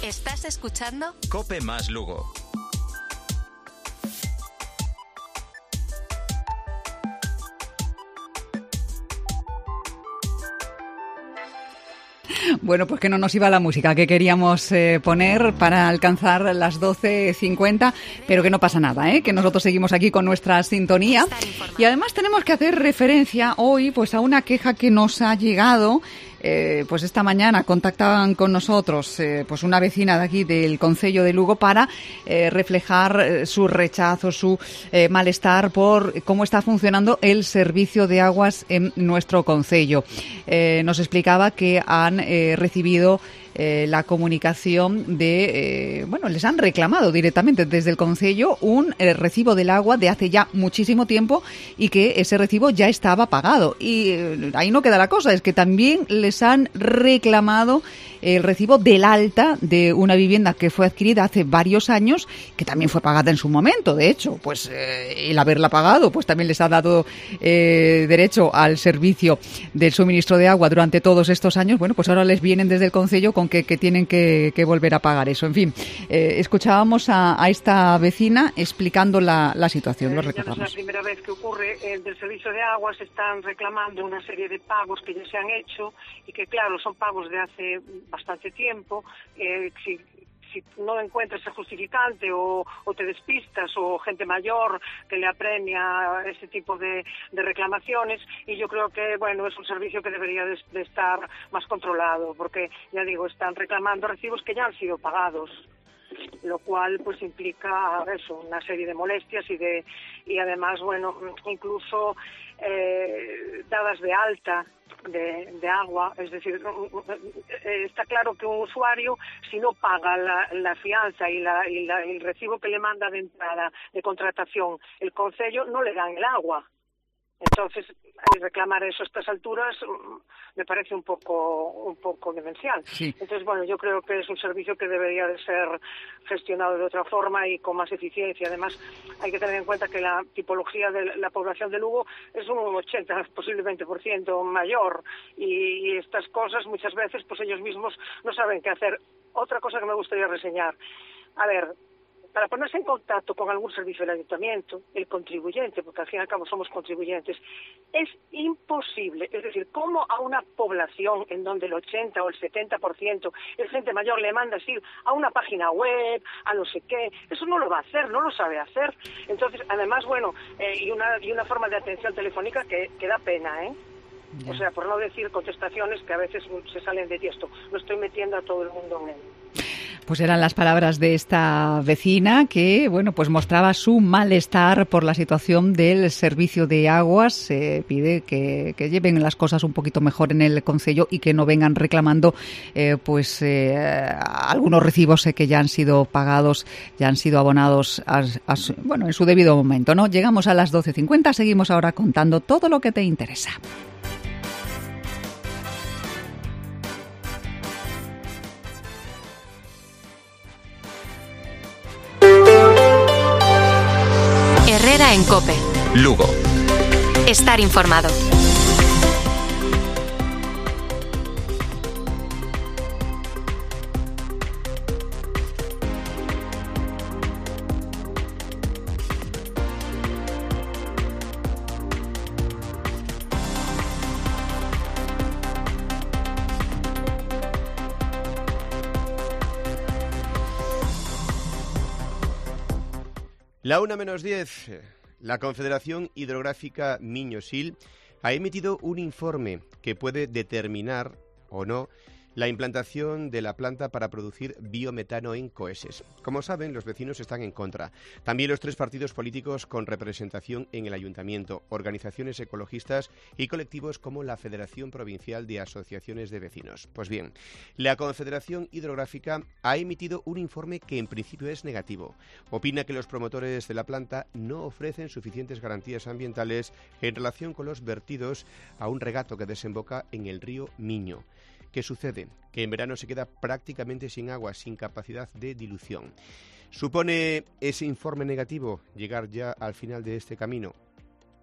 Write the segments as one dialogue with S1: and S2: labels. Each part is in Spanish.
S1: ¿Estás escuchando?
S2: COPE más Lugo.
S3: Bueno, pues que no nos iba la música que queríamos poner para alcanzar las 12:50, pero que no pasa nada, que nosotros seguimos aquí con nuestra sintonía. Y además tenemos que hacer referencia hoy pues a una queja que nos ha llegado. Pues esta mañana contactaban con nosotros pues una vecina de aquí del concello de Lugo para reflejar su rechazo, su malestar por cómo está funcionando el servicio de aguas en nuestro concello. Nos explicaba que han recibido la comunicación de, les han reclamado directamente desde el concello un recibo del agua de hace ya muchísimo tiempo y que ese recibo ya estaba pagado. Y ahí no queda la cosa, es que también les han reclamado el recibo del alta de una vivienda que fue adquirida hace varios años, que también fue pagada en su momento. De hecho, pues el haberla pagado, pues también les ha dado derecho al servicio del suministro de agua durante todos estos años. Bueno, pues ahora les vienen desde el concello con que tienen que volver a pagar eso. En fin, escuchábamos a esta vecina explicando la situación. Lo recordamos.
S4: Ya no es la primera vez que ocurre. Del servicio de aguas están reclamando una serie de pagos que ya se han hecho y que, claro, son pagos de hace bastante tiempo. Si no encuentras el justificante o te despistas o gente mayor que le apremia ese tipo de reclamaciones, y yo creo que es un servicio que debería de estar más controlado, porque ya digo, están reclamando recibos que ya han sido pagados, lo cual pues implica eso, una serie de molestias y además incluso dadas de alta de agua, es decir, está claro que un usuario, si no paga la fianza y el recibo que le manda de entrada de contratación el concello, no le dan el agua. Entonces, reclamar eso a estas alturas me parece un poco demencial.
S3: Sí.
S4: Entonces, yo creo que es un servicio que debería de ser gestionado de otra forma y con más eficiencia. Además, hay que tener en cuenta que la tipología de la población de Lugo es un 80, posiblemente % mayor, y estas cosas muchas veces pues ellos mismos no saben qué hacer. Otra cosa que me gustaría reseñar. A ver, para ponerse en contacto con algún servicio del ayuntamiento, el contribuyente, porque al fin y al cabo somos contribuyentes, es imposible. Es decir, ¿cómo a una población en donde el 80 o el 70% es gente mayor le mandas ir a una página web, a no sé qué? Eso no lo va a hacer, no lo sabe hacer. Entonces, además, y una forma de atención telefónica que da pena, O sea, por no decir contestaciones que a veces se salen de tiesto. No estoy metiendo a todo el mundo en él.
S3: Pues eran las palabras de esta vecina que, pues mostraba su malestar por la situación del servicio de aguas. Pide que lleven las cosas un poquito mejor en el concello y que no vengan reclamando, algunos recibos que ya han sido pagados, ya han sido abonados en su debido momento, ¿no? Llegamos a las 12:50, seguimos ahora contando todo lo que te interesa.
S1: Herrera en COPE.
S2: Lugo.
S1: Estar informado.
S5: La 1:10, la Confederación Hidrográfica Miño-Sil ha emitido un informe que puede determinar o no la implantación de la planta para producir biometano en Coeses. Como saben, los vecinos están en contra. También los 3 partidos políticos con representación en el ayuntamiento, organizaciones ecologistas y colectivos como la Federación Provincial de Asociaciones de Vecinos. Pues bien, la Confederación Hidrográfica ha emitido un informe que en principio es negativo. Opina que los promotores de la planta no ofrecen suficientes garantías ambientales en relación con los vertidos a un regato que desemboca en el río Miño. ¿Qué sucede? Que en verano se queda prácticamente sin agua, sin capacidad de dilución. ¿Supone ese informe negativo llegar ya al final de este camino?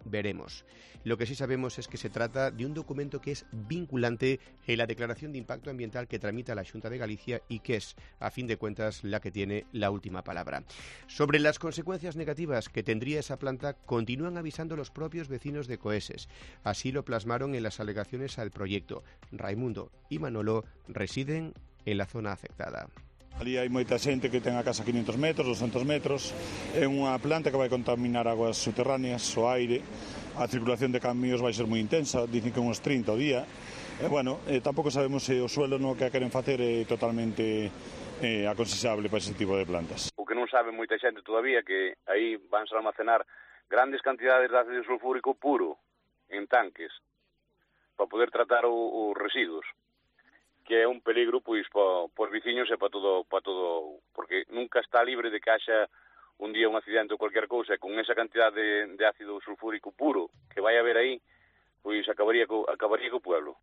S5: veremos. Lo que sí sabemos es que se trata de un documento que es vinculante en la declaración de impacto ambiental que tramita la Xunta de Galicia y que es, a fin de cuentas, la que tiene la última palabra. Sobre las consecuencias negativas que tendría esa planta, continúan avisando los propios vecinos de Coeses. Así lo plasmaron en las alegaciones al proyecto. Raimundo y Manolo residen en la zona afectada.
S2: Ali hai moita xente que ten a casa 500 metros, 200 metros. É unha planta que vai contaminar aguas subterráneas, o aire. A circulación de camións vai ser moi intensa, dicen que uns 30 ao día. Tampouco sabemos se o suelo no que queren facer é totalmente aconsexable para ese tipo de plantas.
S6: O que non sabe moita xente todavía que aí vanse almacenar grandes cantidades de ácido sulfúrico puro en tanques para poder tratar os residuos, que é un peligro pois para os veciños e para todo, porque nunca está libre de que haxa un día un accidente ou cualquier cousa, con esa cantidade de ácido sulfúrico puro que vai haber aí, pois acabaría co pueblo.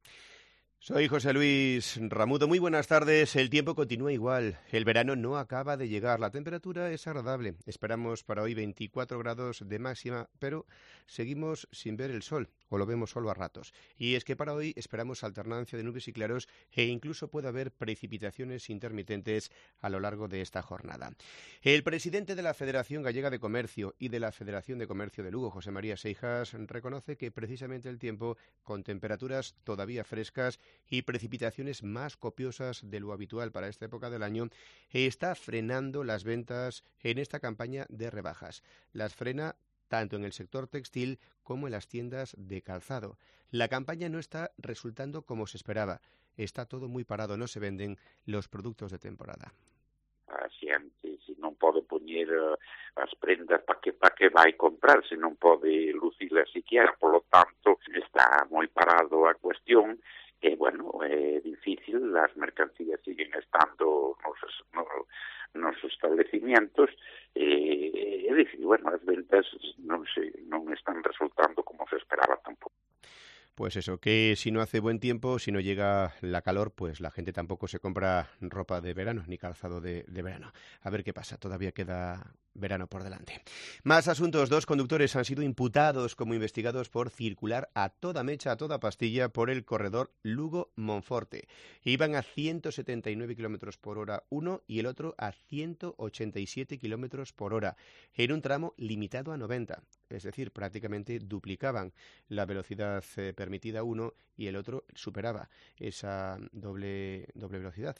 S5: Soy José Luis Ramudo. Muy buenas tardes. El tiempo continúa igual. El verano no acaba de llegar. La temperatura es agradable. Esperamos para hoy 24 grados de máxima, pero seguimos sin ver el sol, o lo vemos solo a ratos. Y es que para hoy esperamos alternancia de nubes y claros e incluso puede haber precipitaciones intermitentes a lo largo de esta jornada. El presidente de la Federación Gallega de Comercio y de la Federación de Comercio de Lugo, José María Seijas, reconoce que precisamente el tiempo, con temperaturas todavía frescas y precipitaciones más copiosas de lo habitual para esta época del año, está frenando las ventas en esta campaña de rebajas. Las frena tanto en el sector textil como en las tiendas de calzado. La campaña no está resultando como se esperaba. Está todo muy parado, no se venden los productos de temporada.
S7: A xente, se non pode poñer as prendas para que vai comprar, se non pode lucilas siquiera, polo tanto, está moi parado a cuestión. É difícil, as mercancías siguen estando nos establecimientos, é difícil, as ventas non están resultando como se esperaba tampouco.
S5: Pues eso, que si no hace buen tiempo, si no llega la calor, pues la gente tampoco se compra ropa de verano, ni calzado de verano. A ver qué pasa, todavía queda verano por delante. Más asuntos. 2 conductores han sido imputados como investigados por circular a toda mecha, a toda pastilla por el corredor Lugo-Monforte. Iban a 179 km por hora uno y el otro a 187 km por hora, en un tramo limitado a 90. Es decir, prácticamente duplicaban la velocidad permitida uno y el otro superaba esa doble velocidad,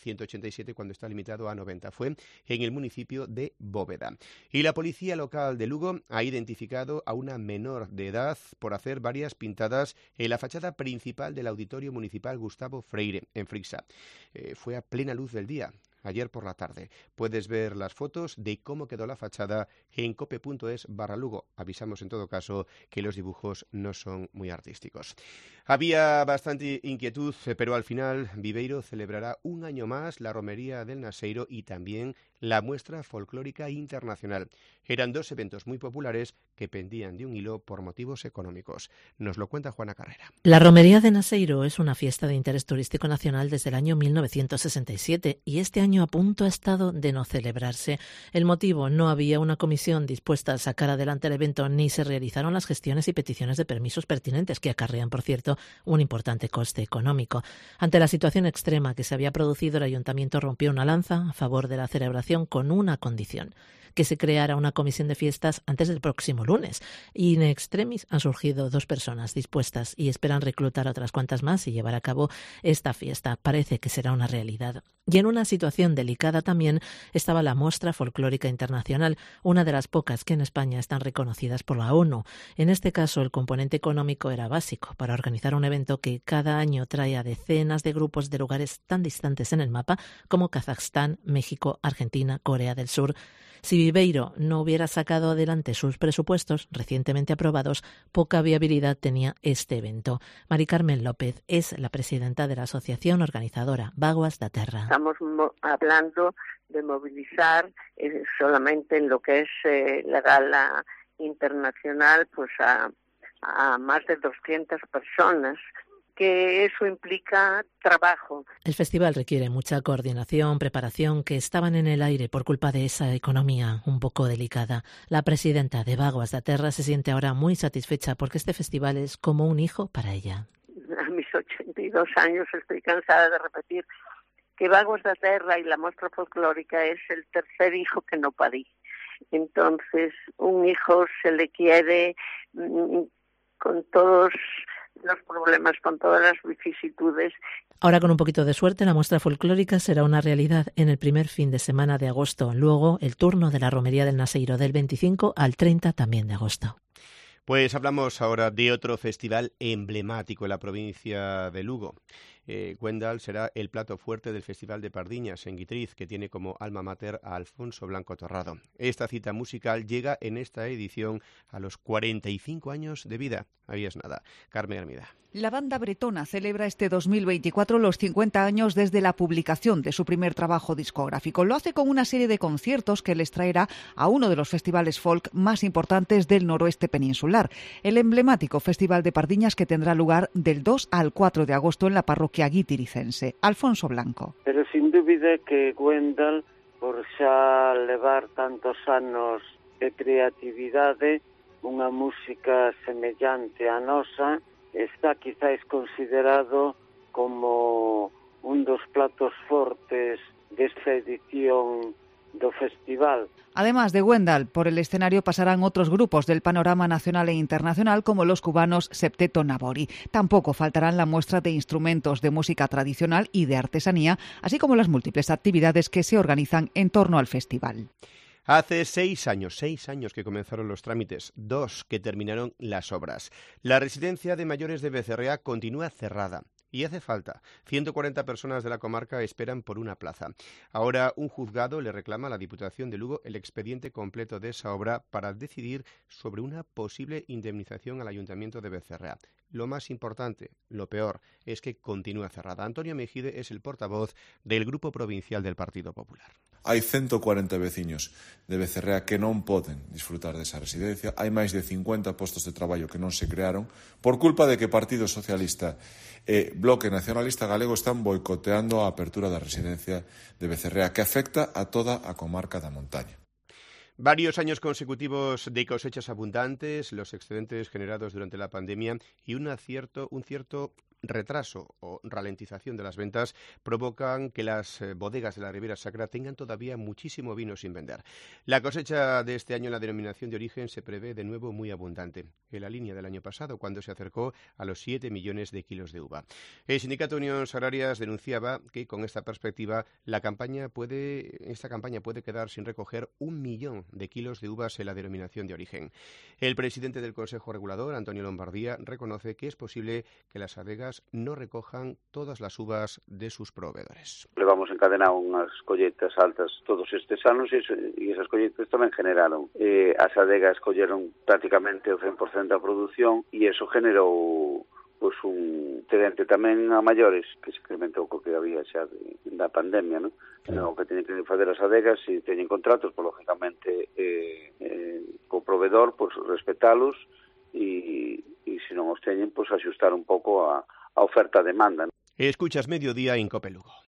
S5: 187 cuando está limitado a 90. Fue en el municipio de Bóveda. Y la policía local de Lugo ha identificado a una menor de edad por hacer varias pintadas en la fachada principal del Auditorio Municipal Gustavo Freire, en Frixa. Fue a plena luz del día. Ayer por la tarde. Puedes ver las fotos de cómo quedó la fachada en cope.es/Lugo. Avisamos en todo caso que los dibujos no son muy artísticos. Había bastante inquietud, pero al final Viveiro celebrará un año más la Romería del Naseiro y también la Muestra Folclórica Internacional. Eran 2 eventos muy populares que pendían de un hilo por motivos económicos. Nos lo cuenta Juana Carrera.
S8: La Romería de Naseiro es una fiesta de interés turístico nacional desde el año 1967 y este año a punto ha estado de no celebrarse. El motivo: no había una comisión dispuesta a sacar adelante el evento ni se realizaron las gestiones y peticiones de permisos pertinentes, que acarrean, por cierto, un importante coste económico. Ante la situación extrema que se había producido, el ayuntamiento rompió una lanza a favor de la celebración con una condición: que se creara una comisión de fiestas antes del próximo lunes. Y in extremis han surgido 2 personas dispuestas y esperan reclutar a otras cuantas más y llevar a cabo esta fiesta. Parece que será una realidad. Y en una situación delicada también estaba la Muestra Folclórica Internacional, una de las pocas que en España están reconocidas por la ONU. En este caso, el componente económico era básico para organizar un evento que cada año trae a decenas de grupos de lugares tan distantes en el mapa como Kazajstán, México, Argentina, Corea del Sur. Si Viveiro no hubiera sacado adelante sus presupuestos recientemente aprobados, poca viabilidad tenía este evento. Mari Carmen López es la presidenta de la asociación organizadora Vaguas da Terra.
S9: Estamos hablando de movilizar solamente en lo que es la gala internacional, pues a más de 200 personas que eso implica trabajo.
S8: El festival requiere mucha coordinación, preparación, que estaban en el aire por culpa de esa economía un poco delicada. La presidenta de Vaguas da Terra se siente ahora muy satisfecha porque este festival es como un hijo para ella.
S9: A mis 82 años estoy cansada de repetir que Vaguas da Terra y la Mostra Folclórica es el tercer hijo que no parí. Entonces, un hijo se le quiere con todos los problemas, con todas las vicisitudes.
S8: Ahora, con un poquito de suerte, la muestra folclórica será una realidad en el primer fin de semana de agosto. Luego, el turno de la Romería del Naseiro del 25 al 30 también de agosto.
S5: Pues hablamos ahora de otro festival emblemático en la provincia de Lugo. Gwendal será el plato fuerte del Festival de Pardiñas en Guitriz, que tiene como alma mater a Alfonso Blanco Torrado. Esta cita musical llega en esta edición a los 45 años de vida. Ahí es nada. Carmen Hermida.
S3: La banda bretona celebra este 2024 los 50 años desde la publicación de su primer trabajo discográfico. Lo hace con una serie de conciertos que les traerá a uno de los festivales folk más importantes del noroeste peninsular, el emblemático Festival de Pardiñas, que tendrá lugar del 2 al 4 de agosto en la parroquia guitiricense. Alfonso Blanco.
S10: Pero sin dúbida que Gwendal, por xa levar tantos anos de creatividade, unha música semellante á nosa, está quizás considerado como un dos platos fortes desta edición do festival.
S3: Además de Gwendal, por el escenario pasarán otros grupos del panorama nacional e internacional como los cubanos Septeto Nabori. Tampoco faltarán la muestra de instrumentos de música tradicional y de artesanía, así como las múltiples actividades que se organizan en torno al festival.
S5: Hace 6 años que comenzaron los trámites, 2 que terminaron las obras. La residencia de mayores de Becerrea continúa cerrada. Y hace falta. 140 personas de la comarca esperan por una plaza. Ahora un juzgado le reclama a la Diputación de Lugo el expediente completo de esa obra para decidir sobre una posible indemnización al Ayuntamiento de Becerrea. Lo más importante, lo peor, es que continúa cerrada. Antonio Mejide es el portavoz del Grupo Provincial del Partido Popular.
S11: Hai 140 veciños de Becerrea que non poden disfrutar desa residencia. Hai máis de 50 postos de traballo que non se crearon por culpa de que Partido Socialista e Bloque Nacionalista Galego están boicoteando a apertura da residencia de Becerrea, que afecta a toda a comarca da montaña.
S5: Varios años consecutivos de cosechas abundantes, los excedentes generados durante la pandemia y un cierto retraso o ralentización de las ventas provocan que las bodegas de la Ribera Sacra tengan todavía muchísimo vino sin vender. La cosecha de este año en la denominación de origen se prevé de nuevo muy abundante, en la línea del año pasado, cuando se acercó a los 7 millones de kilos de uva. El Sindicato Unións Agrarias denunciaba que con esta perspectiva esta campaña puede quedar sin recoger 1 millón de kilos de uvas en la denominación de origen. El presidente del Consejo Regulador, Antonio Lombardía, reconoce que es posible que las adegas no recojan todas las uvas de sus proveedores.
S6: Levamos encadenado unhas colleitas altas todos estes anos e esas colleitas tamén generaron. As adegas colleron prácticamente o 100% da produción e eso generou pois un excedente tamén a maiores que se incrementou co que había xa da pandemia, non? O que teñen que facer as adegas, se teñen contratos, pues, lógicamente co proveedor, pues respetalos e se non os teñen, pues axustar un pouco a oferta-demanda.
S5: Escuchas Mediodía en COPE Lugo.